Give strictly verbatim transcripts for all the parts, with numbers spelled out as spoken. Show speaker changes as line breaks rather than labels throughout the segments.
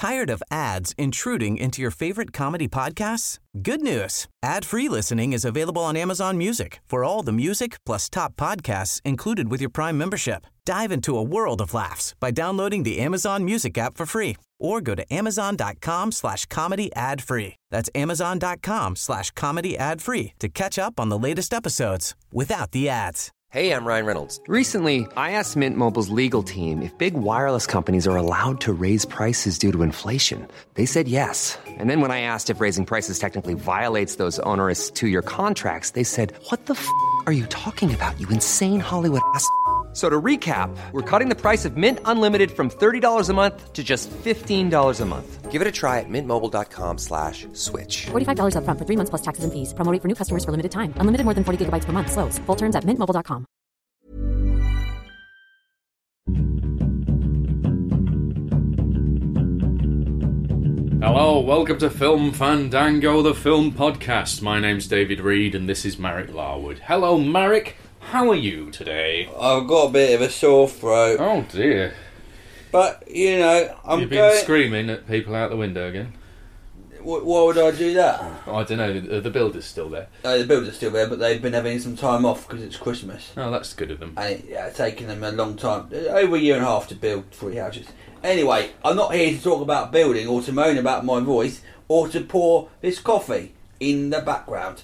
Tired of ads intruding into your favorite comedy podcasts? Good news. Ad-free listening is available on Amazon Music for all the music plus top podcasts included with your Prime membership. Dive into a world of laughs by downloading the Amazon Music app for free or go to amazon.com slash comedy ad free. That's amazon.com slash comedy ad free to catch up on the latest episodes without the ads.
Hey, I'm Ryan Reynolds. Recently, I asked Mint Mobile's legal team if big wireless companies are allowed to raise prices due to inflation. They said yes. And then when I asked if raising prices technically violates those onerous two-year contracts, they said, what the f*** are you talking about, you insane Hollywood ass f- So to recap, we're cutting the price of Mint Unlimited from thirty dollars a month to just fifteen dollars a month. Give it a try at mintmobile.com slash switch.
forty-five dollars up front for three months plus taxes and fees. Promo rate for new customers for limited time. Unlimited more than forty gigabytes per month. Slows full terms at mint mobile dot com.
Hello, welcome to Film Fandango, the film podcast. My name's David Reed and this is Marek Larwood. Hello, Marek. How are you today?
I've got a bit of a sore throat.
Oh dear.
But, you know, I'm
You've been
going...
screaming at people out the window again?
W- why would I do that?
Oh, I don't know, the, the builder's still there.
No, the builders still there, but they've been having some time off because it's Christmas.
Oh, that's good of them.
And it, yeah, it's taken them a long time, over a year and a half to build three houses. Anyway, I'm not here to talk about building or to moan about my voice or to pour this coffee in the background.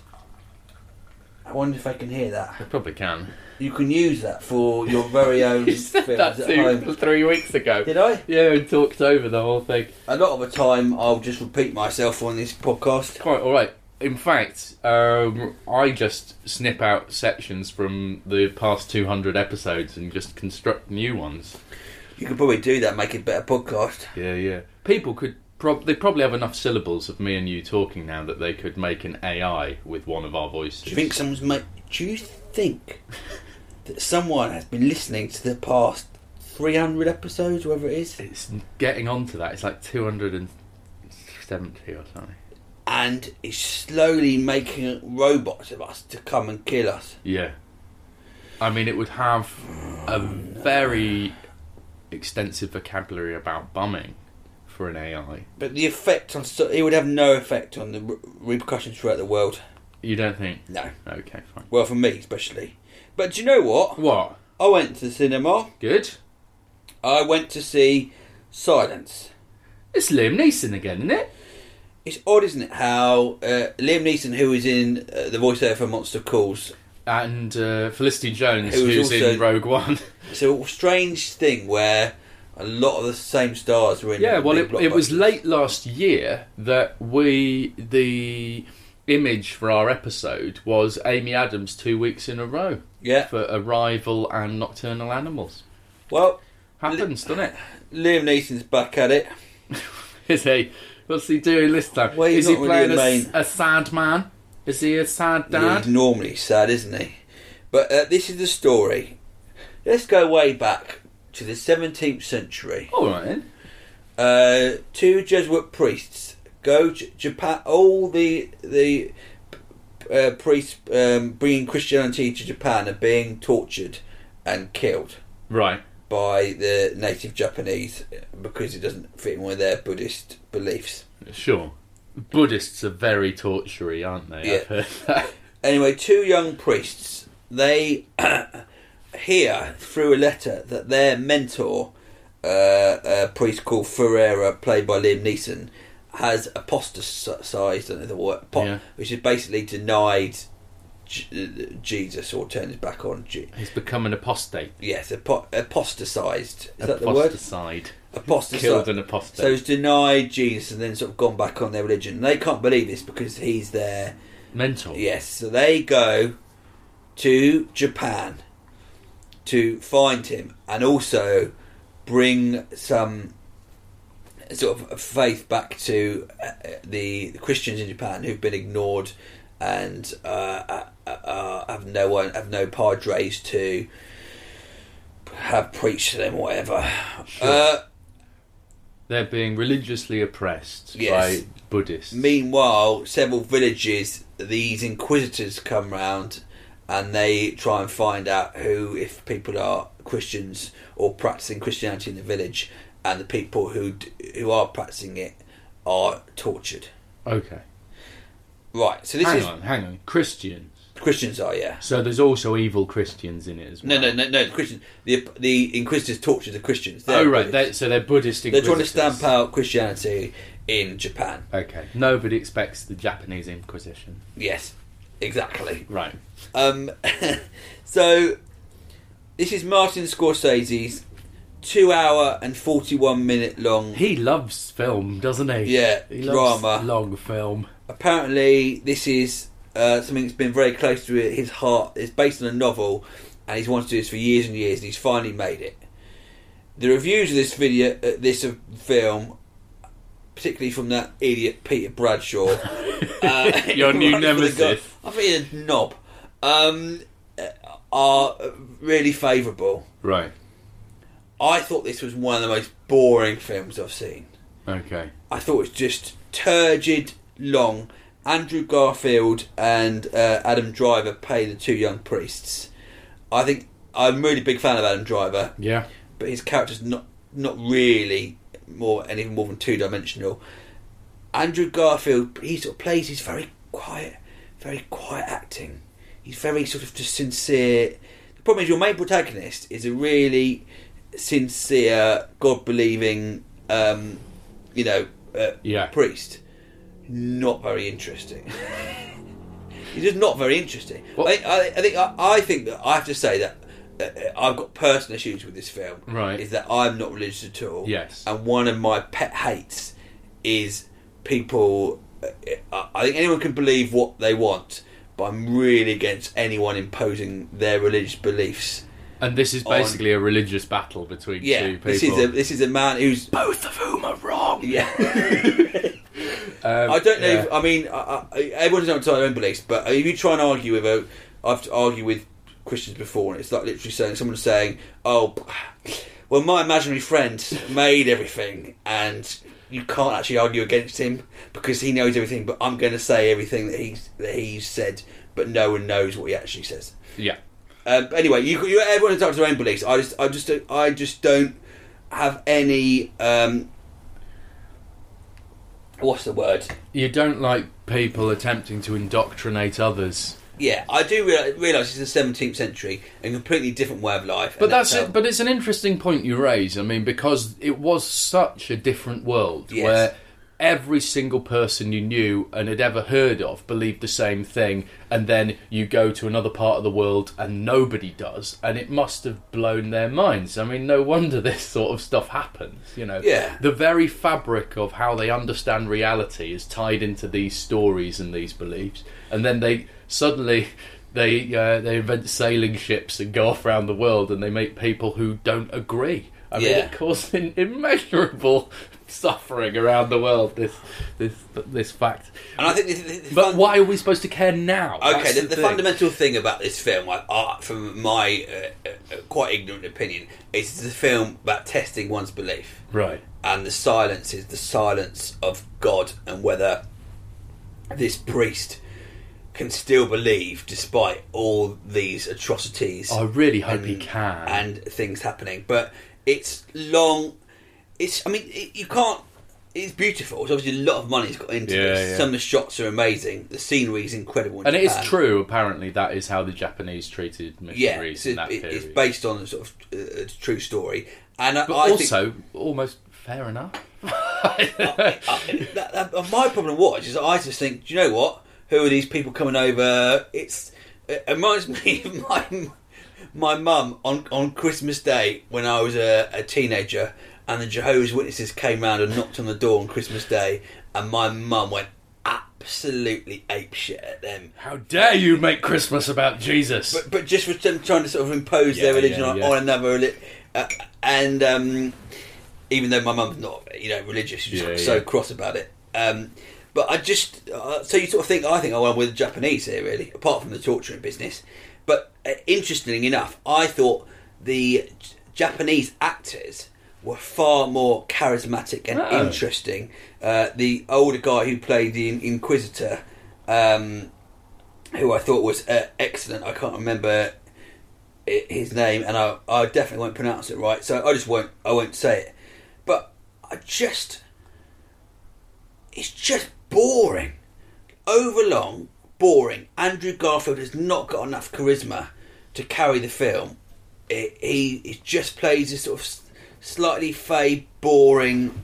I wonder if I can hear that.
I probably can.
You can use that for your very own
You said
films
that
at
two,
home.
three weeks ago.
Did I?
Yeah, we talked over the whole thing.
A lot of the time I'll just repeat myself on this podcast.
Quite alright. In fact, um, I just snip out sections from the past two hundred episodes and just construct new ones.
You could probably do that, make it a better podcast.
Yeah, yeah. People could... Prob- they probably have enough syllables of me and you talking now that they could make an A I with one of our voices.
Do you think someone's made... Do you think that someone has been listening to the past three hundred episodes, whatever it is?
It's getting on to that. It's like two hundred seventy or something.
And is slowly making robots of us to come and kill us.
Yeah. I mean, it would have a very extensive vocabulary about bumming for an A I.
But the effect on... So, it would have no effect on the re- repercussions throughout the world.
You don't think?
No.
Okay, fine.
Well, for me, especially. But do you know what?
What?
I went to the cinema.
Good.
I went to see Silence.
It's Liam Neeson again, isn't it?
It's odd, isn't it, how uh, Liam Neeson, who is in uh, the voiceover for Monster Calls...
And uh, Felicity Jones,
Who was
who's
also-
in Rogue One.
It's a strange thing where a lot of the same stars were in.
Yeah,
the
well,
big
it, it was
blockbusters.
late last year that we... The image for our episode was Amy Adams two weeks in a row.
Yeah.
For Arrival and Nocturnal Animals.
Well,
Happens, doesn't it?
Liam Neeson's back at it.
Is he? What's he doing this time?
Well, he's
Is he
not really
playing
the
a,
main-
a sad man? Is he a sad
Yeah,
dad?
he's normally sad, isn't he? But uh, this is the story. Let's go way back to the seventeenth century.
All right, then.
Uh, two Jesuit priests go to Japan. All the the uh, priests um, bringing Christianity to Japan are being tortured and killed
Right.
by the native Japanese because it doesn't fit in with their Buddhist beliefs.
Sure. Buddhists are very tortury, aren't they?
Yeah.
I've heard that.
Anyway, two young priests, they hear through a letter that their mentor, uh, a priest called Ferreira, played by Liam Neeson, has apostatized, I don't know the word, apo-
Yeah.
which is basically denied J- Jesus or turned his back on Jesus.
He's become an apostate.
Yes, apo- apostatized. Is that the word?
Apostaside.
Apostatized.
Killed an apostate.
So he's denied Jesus and then sort of gone back on their religion. They can't believe this because he's their...
Mental.
Yes, so they go to Japan to find him and also bring some sort of faith back to uh, the Christians in Japan who've been ignored and uh, uh, uh, have no one, have no padres to have preached to them or whatever.
Sure.
Uh,
They're being religiously oppressed
Yes.
by Buddhists.
Meanwhile, several villages, these inquisitors come round and they try and find out who, if people are Christians or practicing Christianity in the village, and the people who d- who are practicing it are tortured.
Okay.
Right. So this
hang
is
on, hang on. Christians.
Christians are, yeah.
So there's also evil Christians in it as well.
No, no, no, no. The Christians, the the Inquisitors tortured the Christians.
They're oh right,
they're,
so they're Buddhist
They're
Inquisitors.
trying to stamp out Christianity in Japan.
Okay. Nobody expects the Japanese Inquisition.
Yes, exactly.
Right.
Um, so this is Martin Scorsese's two-hour and forty-one minute long.
He loves film, doesn't he?
Yeah,
he
drama.
Loves long film.
Apparently, this is uh, something that's been very close to his heart. It's based on a novel, and he's wanted to do this for years and years, and he's finally made it. The reviews of this video, uh, this uh, film, particularly from that idiot Peter Bradshaw, uh,
your new nemesis,
I think he's a knob, um, are really favourable.
Right.
I thought this was one of the most boring films I've seen.
Okay.
I thought it was just turgid, long. Andrew Garfield and uh, Adam Driver play the two young priests. I think I'm a really big fan of Adam Driver.
Yeah.
But his character's not not really more anything more than two dimensional. Andrew Garfield, he sort of plays. He's very quiet, very quiet acting. He's very sort of just sincere. The problem is your main protagonist is a really sincere, God believing, um, you know, uh,
yeah.
priest. Not very interesting. He's just not very interesting.
Well,
I, I, I think I, I think that I have to say that. Uh, I've got personal issues with this film.
Right.
Is that I'm not religious at all.
Yes.
And one of my pet hates is people. Uh, I think anyone can believe what they want, but I'm really against anyone imposing their religious beliefs.
And this is basically on, a religious battle between
yeah,
two people.
This is a this is a man who's
both of whom are wrong.
Yeah.
um,
I don't know.
Yeah.
If, I mean, I, I, everyone's entitled to their own beliefs, but if you try and argue with a, I've to argue with Christians before, and it's like literally saying someone's saying, "Oh, well, my imaginary friend made everything," and you can't actually argue against him because he knows everything. But I'm going to say everything that he's that he's said, but no one knows what he actually says.
Yeah.
Um, anyway, you, you everyone's entitled to their own beliefs. I just, I just, I just don't have any. Um, what's the word?
You don't like people attempting to indoctrinate others.
Yeah, I do realise it's the seventeenth century, a completely different way of life.
But that's
how...
it. But it's an interesting point you raise. I mean, because it was such a different world
yes.
where every single person you knew and had ever heard of believed the same thing, and then you go to another part of the world and nobody does, and it must have blown their minds. I mean, no wonder this sort of stuff happens, you know.
Yeah.
The very fabric of how they understand reality is tied into these stories and these beliefs, and then they suddenly they uh, they invent sailing ships and go off around the world, and they make people who don't agree. I mean,
yeah.
it caused an immeasurable suffering around the world. This, this, this fact.
And I think, the, the, the
but
fun...
why are we supposed to care now?
Okay, the,
the,
the fundamental thing about this film, I, I, from my uh, uh, quite ignorant opinion, is it's a film about testing one's belief.
Right.
And the silence is the silence of God, and whether this priest can still believe despite all these atrocities.
I really hope
and,
he can.
And things happening, but. It's long. It's. I mean, it, you can't. It's beautiful. It's obviously a lot of money's got into
yeah,
this.
Yeah.
Some of the shots are amazing. The scenery is incredible. In
and
Japan.
it is true. Apparently, that is how the Japanese treated missionaries
yeah,
in that
it,
period.
It's based on a sort of uh, a true story, and
but
I
also
think,
almost fair enough.
I, I, that, that, my problem was is I just think, do you know what? Who are these people coming over? It's it reminds me of my. My mum, on, on Christmas Day, when I was a, a teenager, and the Jehovah's Witnesses came round and knocked on the door on Christmas Day, and my mum went absolutely apeshit at them.
How dare you make Christmas about Jesus?
But, but just for them trying to sort of impose
yeah,
their religion
yeah,
on,
yeah.
on another religion. Uh, and um, even though my mum's not, you know, religious, she's
yeah,
so
yeah.
cross about it. Um, but I just... Uh, so you sort of think, I think, oh, well, we're the Japanese here, really, apart from the torturing business. But uh, interestingly enough, I thought the J- Japanese actors were far more charismatic and
oh.
interesting. Uh, the older guy who played the Inquisitor, um, who I thought was uh, excellent, I can't remember his name, and I, I definitely won't pronounce it right, so I just won't I won't say it. But I just, it's just boring, overlong, boring. Andrew Garfield has not got enough charisma to carry the film. It, he, he just plays this sort of slightly fey, boring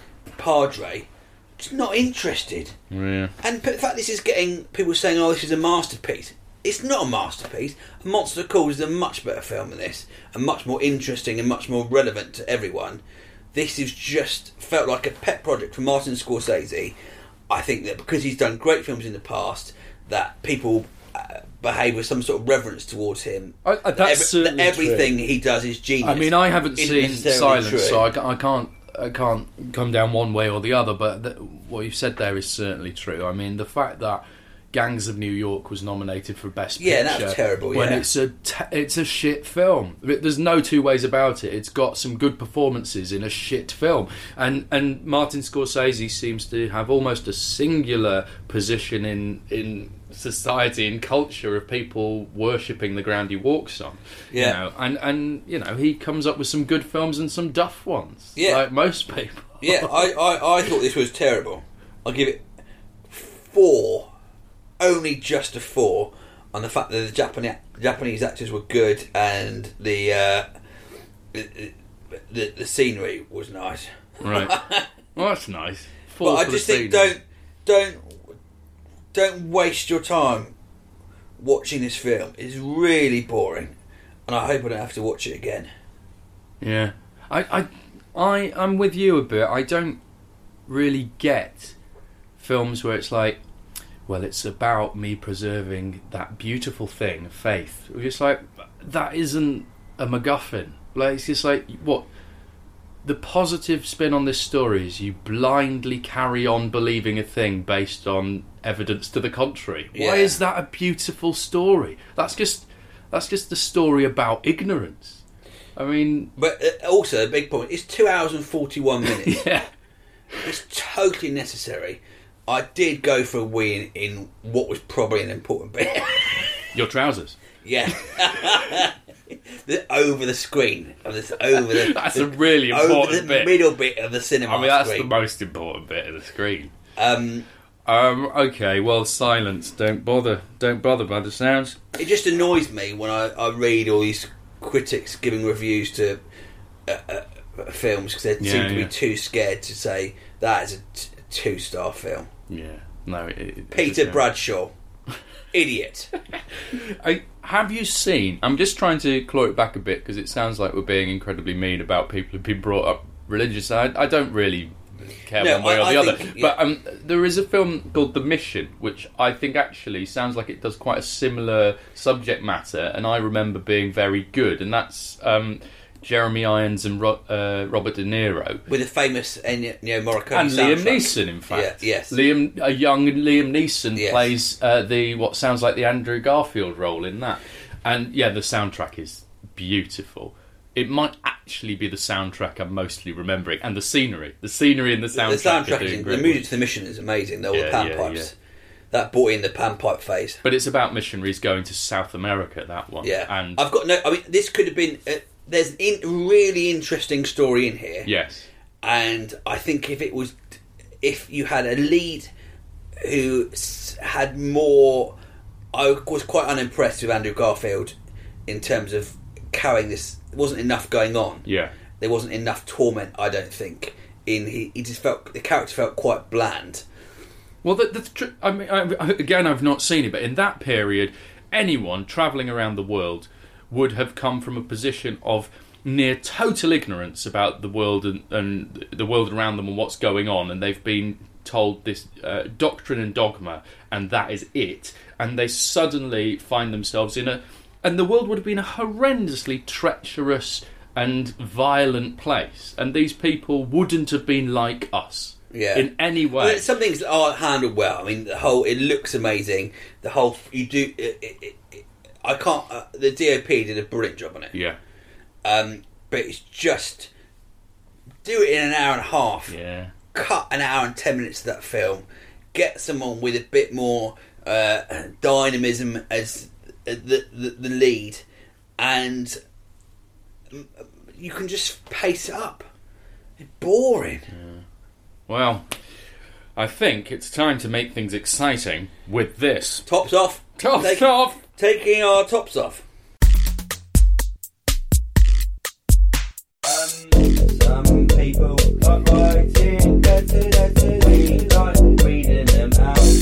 padre. Just not interested.
Yeah.
And the fact this is getting people saying, "Oh, this is a masterpiece." It's not a masterpiece. A Monster Calls is a much better film than this, and much more interesting and much more relevant to everyone. This is just felt like a pet project for Martin Scorsese. I think that because he's done great films in the past, that people uh, behave with some sort of reverence towards him.
I, I, that's
that every,
certainly
that everything
true.
he does is genius.
I mean, I haven't
Isn't
seen
necessarily
Silence,
true.
so I, ca- I can't I can't come down one way or the other. But th- what you've said there is certainly true. I mean, the fact that Gangs of New York was nominated for Best Picture.
Yeah, that was terrible,
When
yeah.
it's a te- it's a shit film. There's no two ways about it. It's got some good performances in a shit film, and and Martin Scorsese seems to have almost a singular position in in society and culture of people worshipping the ground he walks on.
Yeah.
You know? and and you know he comes up with some good films and some duff ones.
Yeah.
like most people.
Yeah, I, I, I thought this was terrible. I'll give it four. Only just a four on the fact that the Japanese Japanese actors were good and the uh, the, the the scenery was nice.
Right. Well, that's nice. Four
But I
for
just
the
think
scenery.
don't don't don't waste your time watching this film. It's really boring, and I hope I don't have to watch it again.
Yeah, I, I, I, I'm with you a bit. I don't really get films where it's like, well, it's about me preserving that beautiful thing, faith. It's just like, that isn't a MacGuffin. Like, it's just like, what? The positive spin on this story is you blindly carry on believing a thing based on evidence to the contrary.
Yeah.
Why is that a beautiful story? That's just, that's just the story about ignorance. I mean,
But uh, also a big point. It's two hours and forty-one minutes.
yeah.
It's totally necessary. I did go for a wee in, in what was probably an important bit.
Your trousers.
Yeah. the, over the screen. Of this, over the,
That's
the,
a really
over
important
the
bit.
middle bit of the cinema
I mean, that's
screen.
the most important bit of the screen.
Um,
Um, okay, well, silence. Don't bother. Don't bother by the sounds.
it just annoys me when I, I read all these critics giving reviews to uh, uh, films because they
Yeah,
seem to
yeah.
be too scared to say that is a t- two-star film.
Yeah. No, it, it,
Peter
it's-
Bradshaw. Idiot.
I, have you seen... I'm just trying to claw it back a bit because it sounds like we're being incredibly mean about people who've been brought up religious. I, I don't really care
No,
one way
I-
or the
I
other.
think- yeah.
But um, there is a film called The Mission, which I think actually sounds like it does quite a similar subject matter, and I remember being very good. And that's um, Jeremy Irons and Ro- uh, Robert De Niro.
With a famous Ennio Morricone
And
soundtrack.
Liam Neeson, in fact.
Yeah, yes.
Liam, a young Liam Neeson
Yes.
plays uh, the what sounds like the Andrew Garfield role in that. And yeah, the soundtrack is beautiful. It might actually be the soundtrack I'm mostly remembering, and the scenery. The scenery and the
The
soundtrack.
soundtrack,
are
is,
doing
the
great
music
work.
to the mission is amazing. Though, all
Yeah,
the
yeah,
panpipes. That brought in the panpipe phase.
But it's about missionaries going to South America. That one.
Yeah,
And
I've got no. I mean, this could have been. Uh, there's an in, really interesting story in here.
yes.
And I think if it was, if you had a lead who s- had more, I was quite unimpressed with Andrew Garfield in terms of carrying this. There wasn't enough going on.
Yeah.
There wasn't enough torment. I don't think. In he, he just felt the character felt quite bland.
Well, the, the tr- I mean, I, again, I've not seen it, but in that period, anyone travelling around the world would have come from a position of near total ignorance about the world and, and the world around them and what's going on, and they've been told this uh, doctrine and dogma, and that is it, and they suddenly find themselves in a... And the world would have been a horrendously treacherous and violent place, and these people wouldn't have been like us.
Yeah.
In any way.
I mean, some things are handled well. I mean, the whole it looks amazing. The whole you do. It, it, it, it, I can't. Uh, the D O P did a brilliant job on it.
Yeah.
Um, but it's just do it in an hour and a half.
Yeah.
Cut an hour and ten minutes of that film. Get someone with a bit more uh, dynamism as the, the the lead, and you can just pace it up. They're boring.
Yeah. Well, I think it's time to make things exciting with this.
Tops off.
Tops
Take,
off.
Taking our tops off. Some people are writing letters, letters, we like reading them out.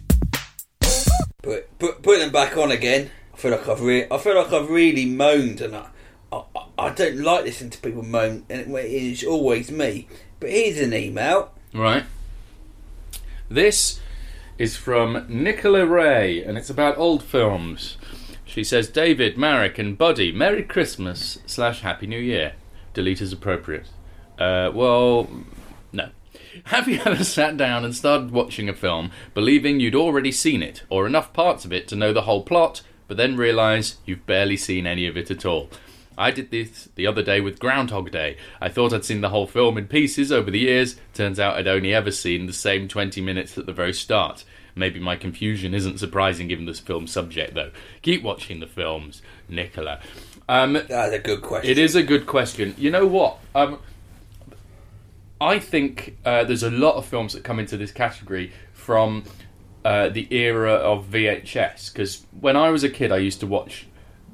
Put, put, put them back on again. I feel like I've re- I feel like I've really moaned, and I, I, I don't like listening to people moan, and it is always me. But here's an email.
Right. This is from Nicola Ray, and it's about old films. She says, David, Marek and Buddy, Merry Christmas slash Happy New Year. Delete as appropriate. Uh, well, no. Have you ever sat down and started watching a film believing you'd already seen it, or enough parts of it to know the whole plot, but then realise you've barely seen any of it at all? I did this the other day with Groundhog Day. I thought I'd seen the whole film in pieces over the years. Turns out I'd only ever seen the same twenty minutes at the very start. Maybe my confusion isn't surprising given this film's subject, though. Keep watching the films, Nicola. Um,
That's a good question.
It is a good question. You know what? Um, I think uh, there's a lot of films that come into this category from uh, the era of V H S. Because when I was a kid, I used to watch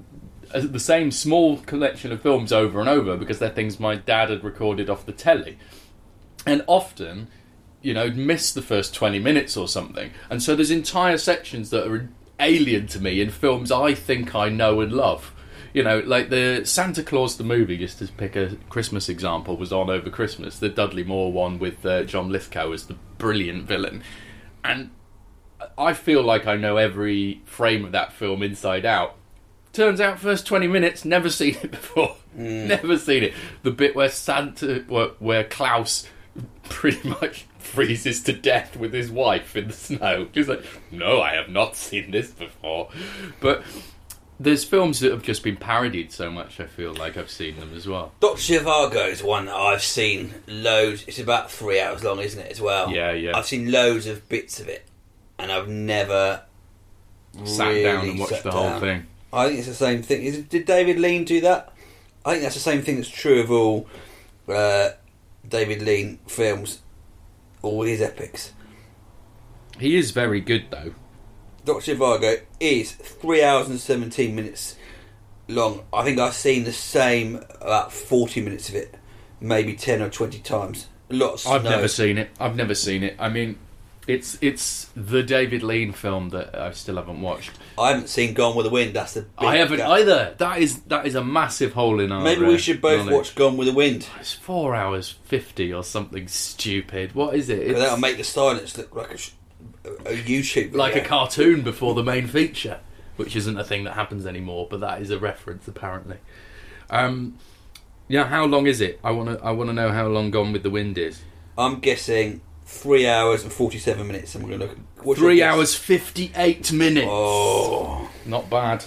the same small collection of films over and over because they're things my dad had recorded off the telly. And often, you know, miss the first twenty minutes or something. And so there's entire sections that are alien to me in films I think I know and love. You know, like the Santa Claus the movie, just to pick a Christmas example, was on over Christmas. The Dudley Moore one with uh, John Lithgow as the brilliant villain. And I feel like I know every frame of that film inside out. Turns out, first twenty minutes, never seen it before. Mm. Never seen it. The bit where Santa, where, where Klaus pretty much freezes to death with his wife in the snow. He's like, no, I have not seen this before. But there's films that have just been parodied so much, I feel like I've seen them as well.
Doctor Zhivago is one that I've seen loads. It's about three hours long, isn't it, as well?
Yeah, yeah.
I've seen loads of bits of it, and I've never
sat
really
down and watched the whole
down.
thing.
I think it's the same thing. Is, did David Lean do that? I think that's the same thing that's true of all uh, David Lean films, all his epics.
He is very good, though.
Doctor Zhivago is three hours and seventeen minutes long. I think I've seen the same about forty minutes of it, maybe ten or twenty times. A lot of snow.
I've never seen it. I've never seen it. I mean, it's it's the David Lean film that I still haven't watched.
I haven't seen Gone with the Wind. That's the big
I haven't
gap.
either. That is that is a massive hole in our.
Maybe we should both
knowledge.
watch Gone with the Wind.
It's four hours fifty or something stupid. What is it? It's
That'll make the silence look like a, sh- a YouTube video.
like a cartoon before the main feature, which isn't a thing that happens anymore. But that is a reference, apparently. Um, yeah. How long is it? I want to. I want to know how long Gone with the Wind is.
I'm guessing three hours and forty-seven minutes. I'm going to look. What's your
Three
guess?
hours fifty-eight minutes.
Oh,
Not bad.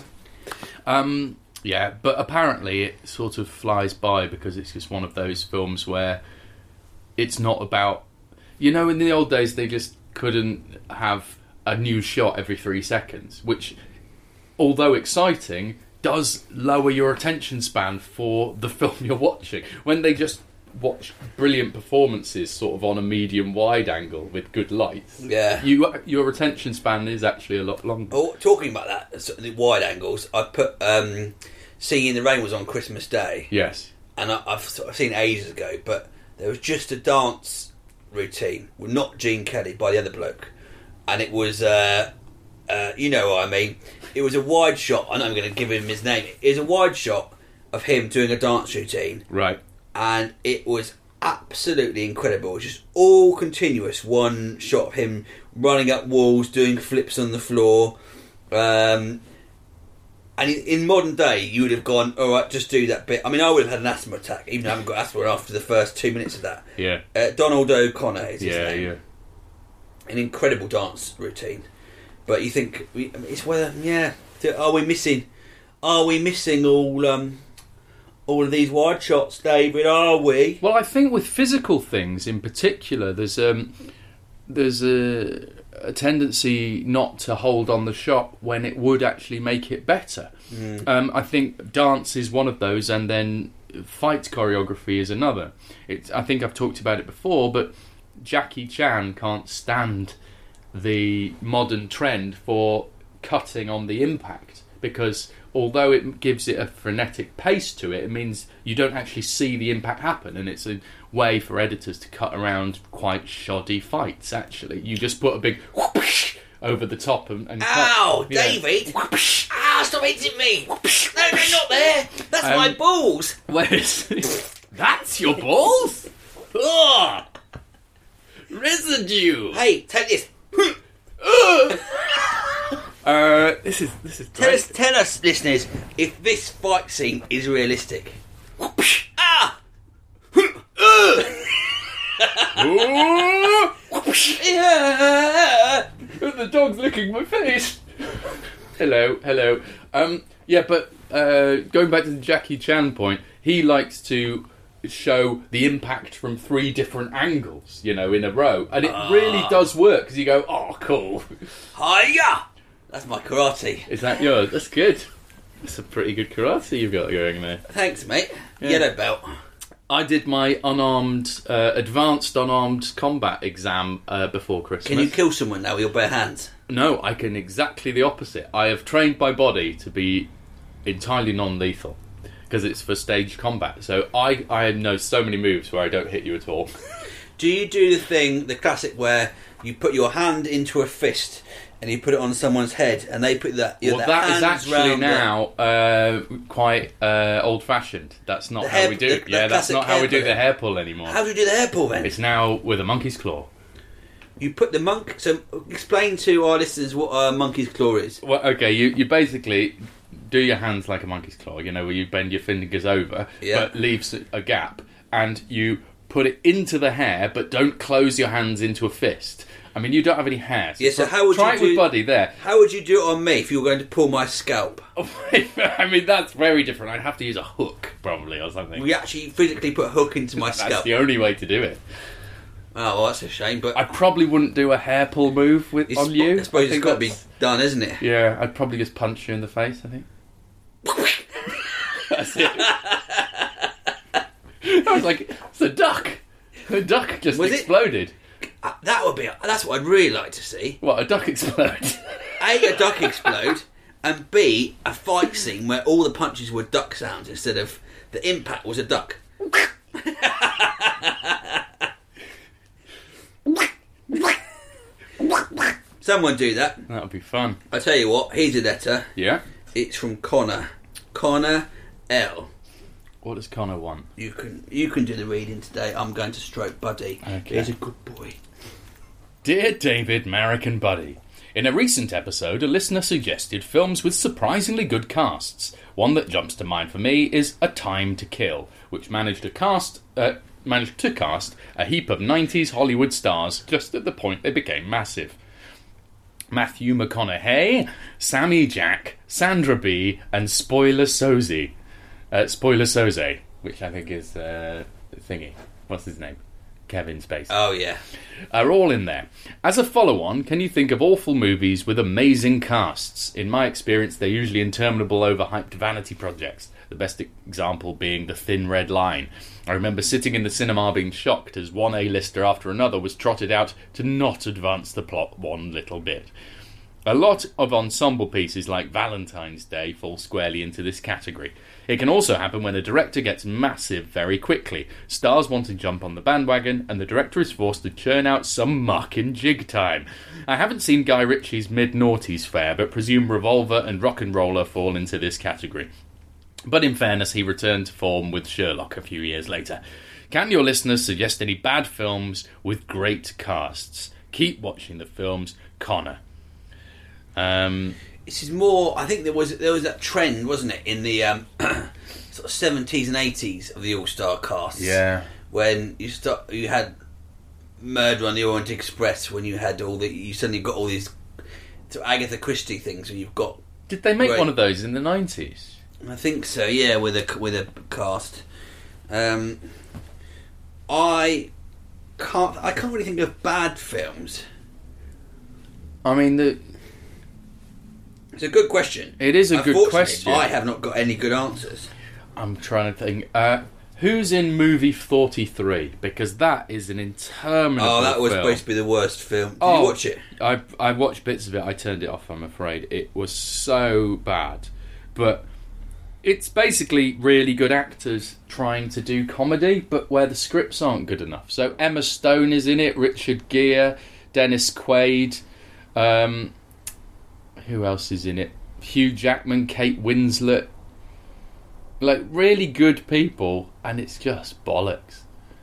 Um, yeah, but apparently it sort of flies by because it's just one of those films where it's not about... You know, in the old days they just couldn't have a new shot every three seconds, which, although exciting, does lower your attention span for the film you're watching. When they just watch brilliant performances sort of on a medium wide angle with good lights,
yeah.
you your attention span is actually a lot longer.
Oh, talking about that, so the wide angles. I put um, Singing in the Rain was on Christmas Day.
Yes.
And I, I've, sort of seen it ages ago, but there was just a dance routine, well, not Gene Kelly, by the other bloke, and it was, uh, uh, you know what I mean. It was a wide shot. I know I'm going to give him his name. It was a wide shot of him doing a dance routine.
Right.
And it was absolutely incredible. It was just all continuous. One shot of him running up walls, doing flips on the floor. Um, and in modern day, you would have gone, all right, just do that bit. I mean, I would have had an asthma attack, even though I haven't got asthma after the first two minutes of that.
Yeah.
Uh, Donald O'Connor is his
Yeah,
name.
yeah.
An incredible dance routine. But you think, it's whether, yeah, are we missing, are we missing all... Um, all of these wide shots, David, are we?
Well, I think with physical things in particular, there's um, there's a, a tendency not to hold on the shot when it would actually make it better. Mm. Um, I think dance is one of those, and then fight choreography is another. It's, I think I've talked about it before, but Jackie Chan can't stand the modern trend for cutting on the impact, because although it gives it a frenetic pace to it, it means you don't actually see the impact happen, and it's a way for editors to cut around quite shoddy fights, actually. You just put a big whoosh over the top and, and
Ow,
cut, you know.
David! Whoosh. Ow, stop hitting me! Whoosh. No, they're not there! That's
Um,
my balls!
Where's... That's your balls? Ugh! Residue!
Hey, take this!
Uh, this is this is
Tell
great.
us, tell us, listeners, if this fight scene is realistic. Whoosh. Ah!
Ooh!
Yeah.
The dog's licking my face. Hello, hello. Um, yeah, but uh, going back to the Jackie Chan point, he likes to show the impact from three different angles, you know, in a row, and it
Ah.
really does work because you go, "Oh, cool."
Hiya! That's my karate.
Is that yours? That's good. That's a pretty good karate you've got going there.
Thanks, mate.
Yeah.
Yellow belt.
I did my unarmed, uh, advanced unarmed combat exam uh, before Christmas.
Can you kill someone now with your bare hands?
No, I can exactly the opposite. I have trained my body to be entirely non-lethal because it's for staged combat. So I, I know so many moves where I don't hit you at all.
Do you do the thing, the classic, where you put your hand into a fist and you put it on someone's head and they put that...
Well,
their
that is
hands
actually
round
now uh, quite uh, old-fashioned. That's not
The
how
hair-
we do
the-
it.
the
Yeah, that's
classic
not how we
hair
do the
pull.
hair pull anymore.
The... How do you do the hair pull then?
It's now with a monkey's claw.
You put the monk... So explain to our listeners what a monkey's claw is.
Well, okay, you, you basically do your hands like a monkey's claw, you know, where you bend your fingers over,
Yeah.
but leaves a gap, and you put it into the hair, but don't close your hands into a fist. I mean, you don't have any hair.
Yeah, so how would
try
you
it
do-
with Buddy there.
How would you do it on me if you were going to pull my scalp?
I mean, that's very different. I'd have to use a hook, probably, or something.
We actually physically put a hook into my
That's
scalp.
the only way to do it.
Oh, well, that's a shame, but...
I probably wouldn't do a hair pull move with
it's-
on you.
I suppose it's
think
got to be
that's-
done, isn't it?
Yeah, I'd probably just punch you in the face, I think. That's it. I was like, it's a duck. The duck just
Was it?
exploded.
Uh, that would be... That's what I'd really like to see.
What, a duck explode?
A, a duck explode, and B, a fight scene where all the punches were duck sounds instead of the impact was a duck. Someone do that.
That would be fun.
I tell you what, here's a letter.
Yeah?
It's from Connor. Connor L.
What does Connor want?
You can you can do the reading today. I'm going to stroke Buddy.
Okay.
He's a good boy.
Dear David, Marek and Buddy, in a recent episode, a listener suggested films with surprisingly good casts. One that jumps to mind for me is A Time to Kill, which managed to cast... Uh, managed to cast a heap of nineties Hollywood stars just at the point they became massive. Matthew McConaughey, Sammy Jack, Sandra Bee, and Spoiler Soze. Uh, Spoiler Soze, which I think is uh, thingy. What's his name? Kevin Spacey.
Oh, yeah.
Are all in there. As a follow-on, can you think of awful movies with amazing casts? In my experience, they're usually interminable, overhyped vanity projects. The best example being The Thin Red Line. I remember sitting in the cinema being shocked as one A-lister after another was trotted out to not advance the plot one little bit. A lot of ensemble pieces like Valentine's Day fall squarely into this category. It can also happen when a director gets massive very quickly. Stars want to jump on the bandwagon, and the director is forced to churn out some muck in jig time. I haven't seen Guy Ritchie's mid-noughties fare, but presume Revolver and Rock and Roller fall into this category. But in fairness, he returned to form with Sherlock a few years later. Can your listeners suggest any bad films with great casts? Keep watching the films. Connor. Um...
This is more. I think there was there was that trend, wasn't it, in the um, sort of seventies and eighties of the All Star casts.
Yeah.
When you start, you had Murder on the Orient Express. When you had all the, you suddenly got all these sort of Agatha Christie things. And you've got.
Did they make
great-
one of those in the nineties?
I think so. Yeah, with a with a cast. Um, I can't. I can't really think of bad films.
I mean, the
It's a good question.
It is a good
Unfortunately,
question.
I have not got any good answers.
I'm trying to think. Uh, who's in movie forty-three? Because that is an interminable
Oh, that was
film.
supposed to be the worst film. Did
oh,
you watch it?
I I watched bits of it. I turned it off, I'm afraid. It was so bad. But it's basically really good actors trying to do comedy, but where the scripts aren't good enough. So Emma Stone is in it, Richard Gere, Dennis Quaid. Um, who else is in it? Hugh Jackman, Kate Winslet. Like, really good people, and it's just bollocks.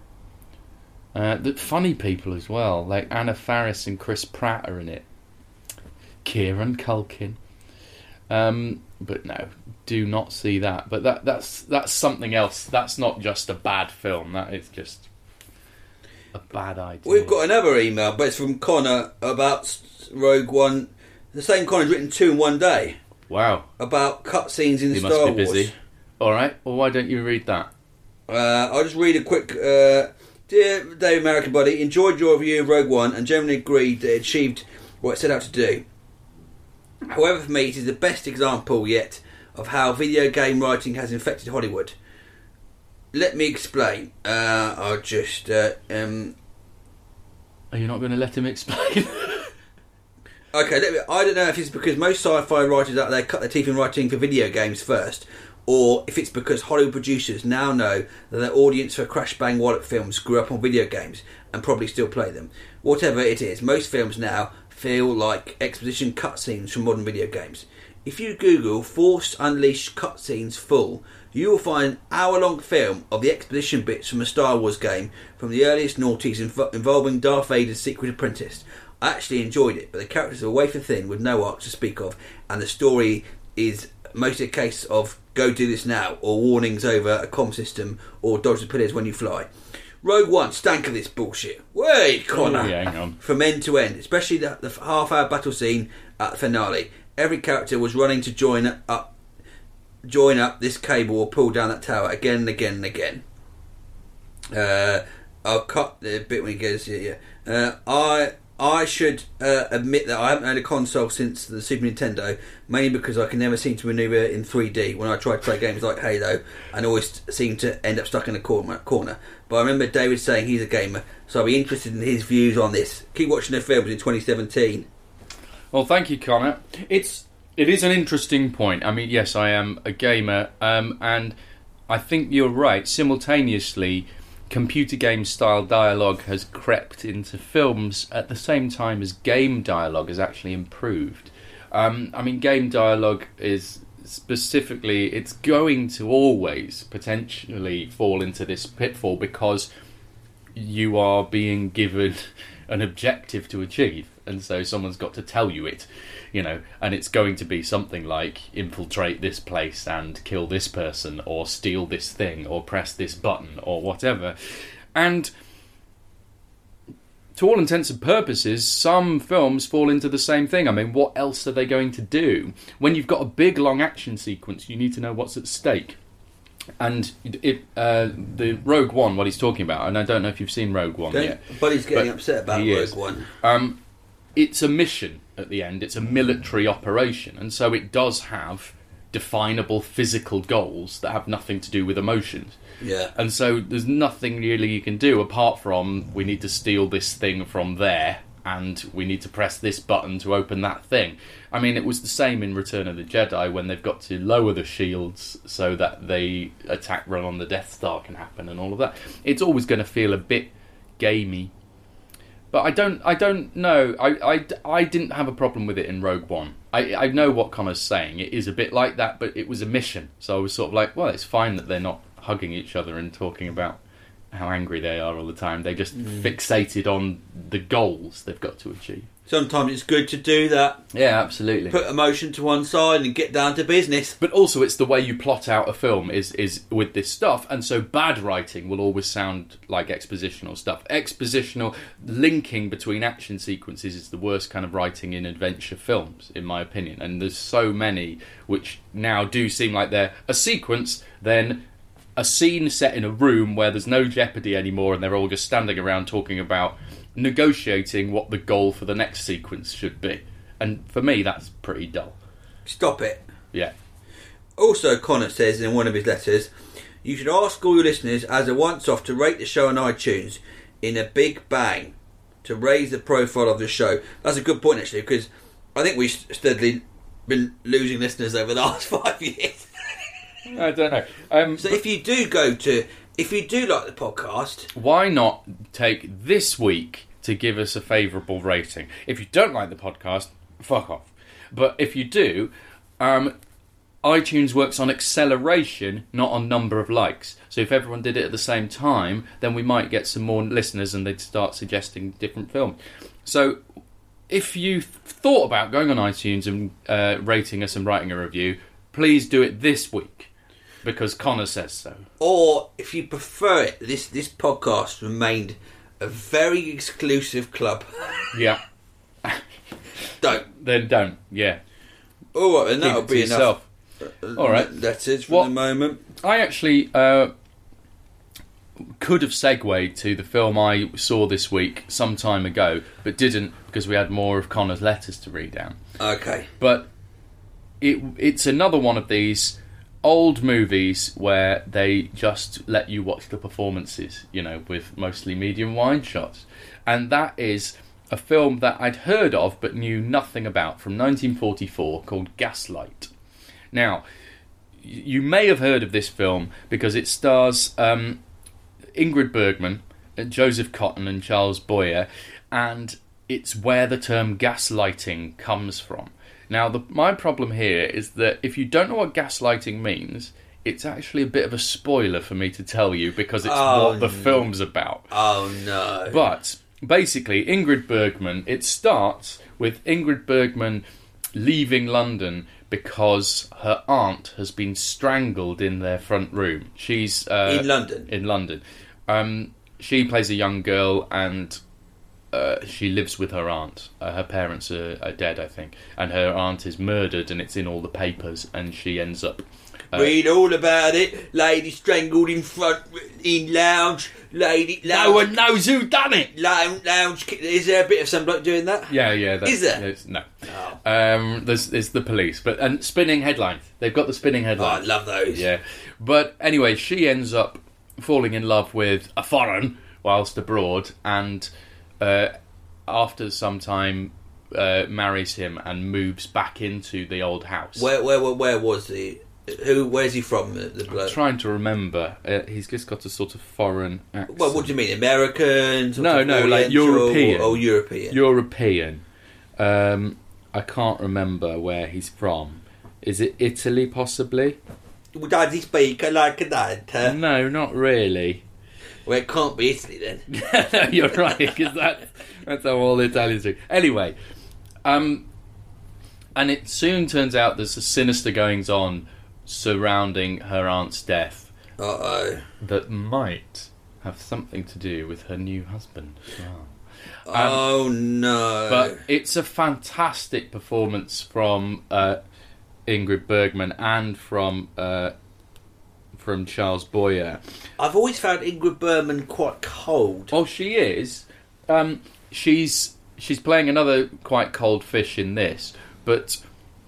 Uh, the funny people as well, like Anna Faris and Chris Pratt are in it. Kieran Culkin. Um, but no, do not see that. But that that's that's something else. That's not just a bad film. That is just a bad idea.
We've got another email, but it's from Connor about Rogue One. The same Connor's written two in one day.
Wow.
About cutscenes in
He
Star
must be
Wars.
busy. All right. Well, why don't you read that?
Uh, I'll just read a quick. Uh, Dear Dave American Buddy, enjoyed your review of Rogue One and generally agreed that it achieved what it set out to do. However, for me, it is the best example yet of how video game writing has infected Hollywood. Let me explain. Uh, I'll just. Uh, um,
Are you not going to let him explain?
Okay, let me, I don't know if it's because most sci-fi writers out there cut their teeth in writing for video games first, or if it's because Hollywood producers now know that their audience for Crash Bang Wallop films grew up on video games and probably still play them. Whatever it is, most films now feel like exposition cutscenes from modern video games. If you Google Force Unleashed cutscenes full, you will find an hour-long film of the exposition bits from a Star Wars game from the earliest noughties inv- involving Darth Vader's secret apprentice. I actually enjoyed it, but the characters are wafer thin with no arc to speak of, and the story is mostly a case of go do this now, or warnings over a comm system, or dodge the pillars when you fly. Rogue One stank of this bullshit. Wait, Connor.
Oh, yeah, hang on.
From end to end, especially the, the half-hour battle scene at the finale. Every character was running to join up, join up this cable or pull down that tower again and again and again. Uh, I'll cut the bit when he goes. Yeah, yeah. Uh, I. I should uh, admit that I haven't had a console since the Super Nintendo, mainly because I can never seem to manoeuvre in three D when I try to play games like Halo, and always seem to end up stuck in a corner. But I remember David saying he's a gamer, so I'll be interested in his views on this. Keep watching the films in twenty seventeen.
Well, thank you, Connor. It's it is an interesting point. I mean, yes, I am a gamer, um, and I think you're right. Simultaneously, computer game style dialogue has crept into films at the same time as game dialogue has actually improved. Um, I mean, game dialogue is specifically, it's going to always potentially fall into this pitfall because you are being given an objective to achieve, and so someone's got to tell you it, you know, and it's going to be something like infiltrate this place and kill this person, or steal this thing, or press this button, or whatever. And to all intents and purposes, some films fall into the same thing. I mean, what else are they going to do? When you've got a big, long action sequence, you need to know what's at stake. And it, uh, the Rogue One, what he's talking about, and I don't know if you've seen Rogue One
Don't,
yet.
but he's getting
but
upset about
he
Rogue
is.
One.
Um, it's a mission at the end. It's a military operation, and so it does have definable physical goals that have nothing to do with emotions.
Yeah.
And so there's nothing really you can do apart from we need to steal this thing from there, and we need to press this button to open that thing. I mean, it was the same in Return of the Jedi when they've got to lower the shields so that the attack run on the Death Star can happen and all of that. It's always going to feel a bit gamey. But I don't I don't know. I, I, I didn't have a problem with it in Rogue One. I, I know what Connor's saying. It is a bit like that, but it was a mission. So I was sort of like, well, it's fine that they're not hugging each other and talking about how angry they are all the time. They just mm. fixated on the goals they've got to achieve.
Sometimes it's good to do that.
Yeah, absolutely.
Put emotion to one side and get down to business.
But also it's the way you plot out a film is, is with this stuff, and so bad writing will always sound like expositional stuff. Expositional linking between action sequences is the worst kind of writing in adventure films, in my opinion. And there's so many which now do seem like they're a sequence, then a scene set in a room where there's no jeopardy anymore and they're all just standing around talking about negotiating what the goal for the next sequence should be. And for me, that's pretty dull.
Stop it.
Yeah.
Also, Connor says in one of his letters, you should ask all your listeners as a once-off to rate the show on iTunes in a big bang to raise the profile of the show. That's a good point, actually, because I think we've steadily been losing listeners over the last five years.
I don't know. Um,
so if you do go to... If you do like the podcast...
Why not take this week to give us a favourable rating? If you don't like the podcast, fuck off. But if you do... Um, iTunes works on acceleration, not on number of likes. So if everyone did it at the same time, then we might get some more listeners and they'd start suggesting different films. So if you thought about going on iTunes and uh, rating us and writing a review, please do it this week, because Connor says so.
Or, if you prefer it, this, this podcast remained a very exclusive club.
Yeah.
Don't.
Then don't, yeah.
All right, and that'll be enough.
Yourself. All right.
That's it for
What,
the moment.
I actually uh, could have segued to the film I saw this week some time ago, but didn't because we had more of Connor's letters to read out.
Okay.
But it it's another one of these old movies where they just let you watch the performances, you know, with mostly medium wide shots. And that is a film that I'd heard of but knew nothing about, from nineteen forty-four, called Gaslight. Now, you may have heard of this film because it stars um, Ingrid Bergman, Joseph Cotton and Charles Boyer, and it's where the term gaslighting comes from. Now, the, my problem here is that if you don't know what gaslighting means, it's actually a bit of a spoiler for me to tell you because it's
oh,
what the
no.
film's about.
Oh, no.
But, basically, Ingrid Bergman, it starts with Ingrid Bergman leaving London because her aunt has been strangled in their front room. She's uh,
in London.
In London, um, she plays a young girl, and uh, she lives with her aunt. Uh, her parents are, are dead, I think, and her aunt is murdered, and it's in all the papers. And she ends up. Uh,
Read all about it. Lady strangled in front in lounge. Lady. Lounge,
no one knows who done it.
Lounge. Lounge. Is there a bit of some bloke doing that?
Yeah, yeah. That's,
Is there?
It's, no.
Oh.
Um, there's, there's the police, but and spinning headlines. They've got the spinning
Oh,
headlines.
I love those.
Yeah, but anyway, she ends up falling in love with a foreign whilst abroad, and uh, after some time uh, marries him and moves back into the old house.
Where, where, where, where was he? Who? Where's he from? The, the bloke.
I'm trying to remember. Uh, he's just got a sort of foreign accent.
Well, what do you mean? American? Sort
No,
of
no, like
Oriental,
European.
Oh, European.
European. Um, I can't remember where he's from. Is it Italy, possibly?
Does he speak like that? Huh?
No, not really.
Well, it can't be Italy then.
No, you're right, because that, that's how all Italians do. Anyway, um, and it soon turns out there's a sinister goings on surrounding her aunt's death.
Uh-oh.
That might have something to do with her new husband as well. Um,
Oh, no.
But it's a fantastic performance from uh, Ingrid Bergman and from uh, from Charles Boyer.
I've always found Ingrid Bergman quite cold.
Oh, she is. Um, she's she's playing another quite cold fish in this, but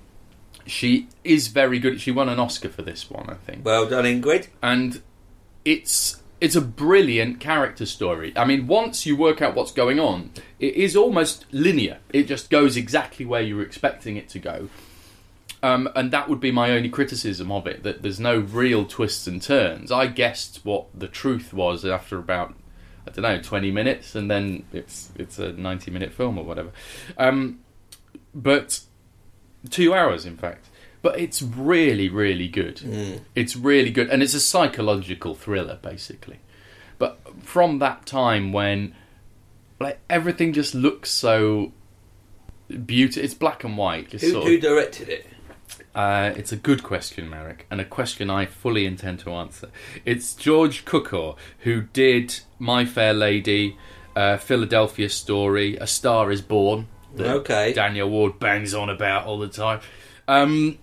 she is very good. She won an Oscar for this one, I think.
Well done, Ingrid.
And it's it's a brilliant character story. I mean, once you work out what's going on, it is almost linear. It just goes exactly where you were expecting it to go. Um, and that would be my only criticism of it, that there's no real twists and turns. I guessed what the truth was after about, I don't know, twenty minutes, and then it's it's a ninety-minute film or whatever. Um, but two hours, in fact. But it's really, really good. Mm. It's really good. And it's a psychological thriller, basically. But from that time when like everything just looks so beautiful, it's black and white. Just
Who,
sort
who
of,
directed it?
Uh, it's a good question, Marek, and a question I fully intend to answer. It's George Cukor, who did My Fair Lady, uh, Philadelphia Story, A Star Is Born, that
okay.
Daniel Ward bangs on about all the time. Um,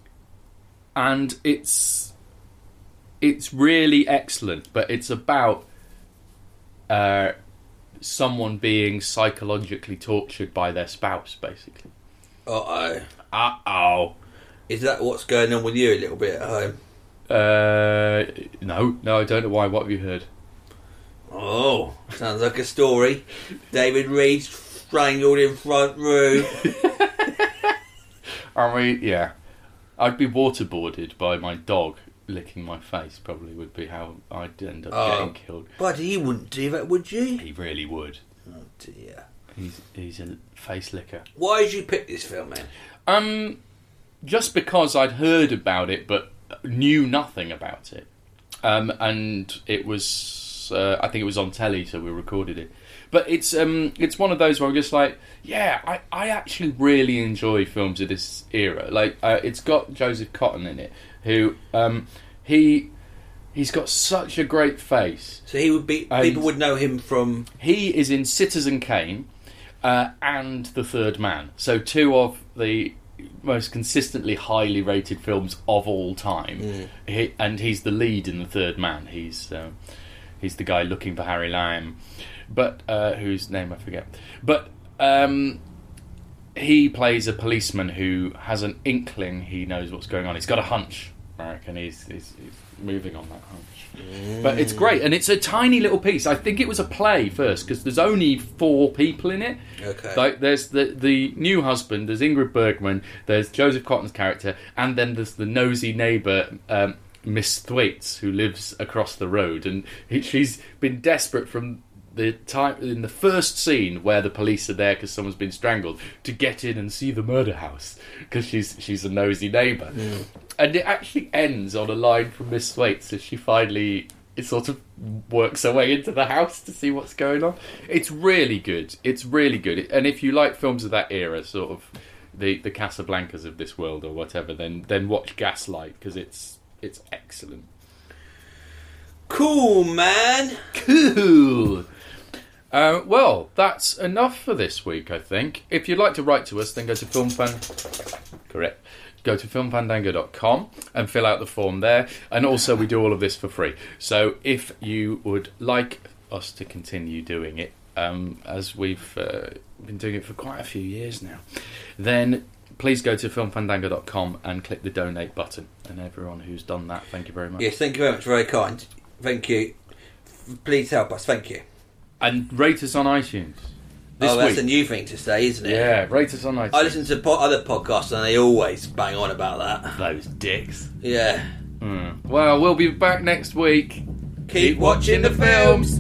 and it's it's really excellent, but it's about uh, someone being psychologically tortured by their spouse, basically.
Uh-oh.
Uh-oh.
Is that what's going on with you a little bit at home?
Uh, no, no, I don't know why. What have you heard?
Oh, sounds like a story. David Reed strangled in front room.
I mean, yeah. I'd be waterboarded by my dog licking my face, probably would be how I'd end up
oh,
getting killed.
But he wouldn't do that, would you?
He really would.
Oh dear.
He's he's a face licker.
Why did you pick this film, man?
Um, just because I'd heard about it but knew nothing about it. Um, and it was, uh, I think it was on telly, so we recorded it. But it's um, it's one of those where I'm just like, yeah, I, I actually really enjoy films of this era. Like, uh, it's got Joseph Cotten in it, who um, he he's got such a great face.
So he would be
and
people would know him from.
He is in Citizen Kane uh, and The Third Man. So two of the most consistently highly rated films of all time. Mm. He, and he's the lead in The Third Man. He's um, he's the guy looking for Harry Lime. But uh, whose name I forget. But um, he plays a policeman who has an inkling he knows what's going on. He's got a hunch, right? And he's, he's, he's moving on that hunch. Mm. But it's great, and it's a tiny little piece. I think it was a play first because there's only four people in it.
Okay.
Like there's the the new husband, there's Ingrid Bergman, there's Joseph Cotten's character, and then there's the nosy neighbour. Um, Miss Thwaites, who lives across the road, and he, she's been desperate from the time in the first scene where the police are there because someone's been strangled to get in and see the murder house because she's she's a nosy neighbour. Mm. And it actually ends on a line from Miss Thwaites as she finally it sort of works her way into the house to see what's going on. It's really good. It's really good. And if you like films of that era, sort of the the Casablancas of this world or whatever, then then watch Gaslight because it's it's excellent.
Cool, man.
Cool. Uh, well, that's enough for this week, I think. If you'd like to write to us, then go to filmfan... Correct. Go to film fandango dot com and fill out the form there. And also, we do all of this for free. So if you would like us to continue doing it, um, as we've uh, been doing it for quite a few years now, then please go to film fandango dot com and click the donate button. And everyone who's done that, thank you very much.
Yes, thank you very much. Very kind. Thank you. Please help us. Thank you.
And rate us on iTunes. This
oh, that's
week.
a new thing to say, isn't it?
Yeah, rate us on iTunes.
I listen to po- other podcasts and they always bang on about that.
Those dicks.
Yeah.
Mm. Well, we'll be back next week.
Keep, Keep watching, watching the films.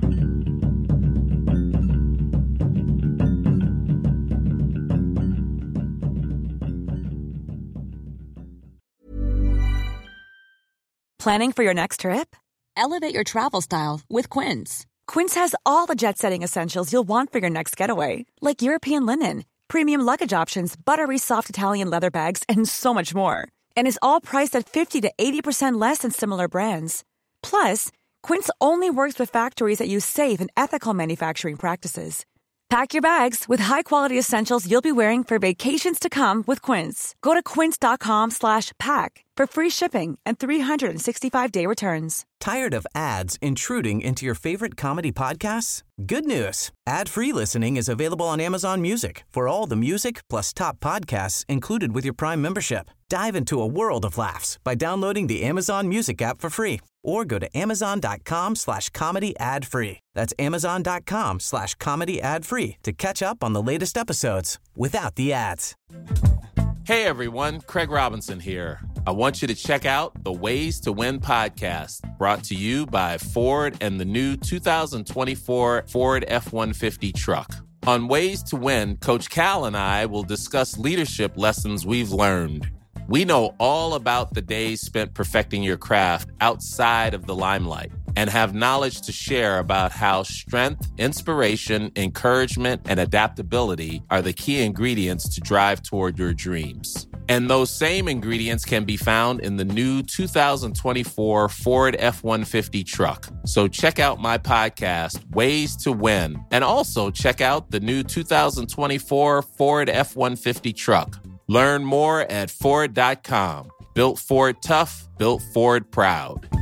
Planning for your next trip? Elevate your travel style with Quince. Quince has all the jet-setting essentials you'll want for your next getaway, like European linen, premium luggage options, buttery soft Italian leather bags, and so much more. And is all priced at fifty to eighty percent less than similar brands. Plus, Quince only works with factories that use safe and ethical manufacturing practices. Pack your bags with high-quality essentials you'll be wearing for vacations to come with Quince. Go to quince.com slash pack for free shipping and three sixty-five day returns.
Tired of ads intruding into your favorite comedy podcasts? Good news. Ad-free listening is available on Amazon Music for all the music plus top podcasts included with your Prime membership. Dive into a world of laughs by downloading the Amazon Music app for free or go to amazon.com slash comedy ad free. That's amazon.com slash comedy ad free to catch up on the latest episodes without the ads.
Hey everyone, Craig Robinson here. I want you to check out the Ways to Win podcast, brought to you by Ford and the new two thousand twenty-four Ford F one fifty truck. On Ways to Win, Coach Cal and I will discuss leadership lessons we've learned. We know all about the days spent perfecting your craft outside of the limelight and have knowledge to share about how strength, inspiration, encouragement, and adaptability are the key ingredients to drive toward your dreams. And those same ingredients can be found in the new two thousand twenty-four Ford F one fifty truck. So check out my podcast, Ways to Win, and also check out the new two thousand twenty-four Ford F one fifty truck. Learn more at Ford dot com. Built Ford tough, built Ford proud.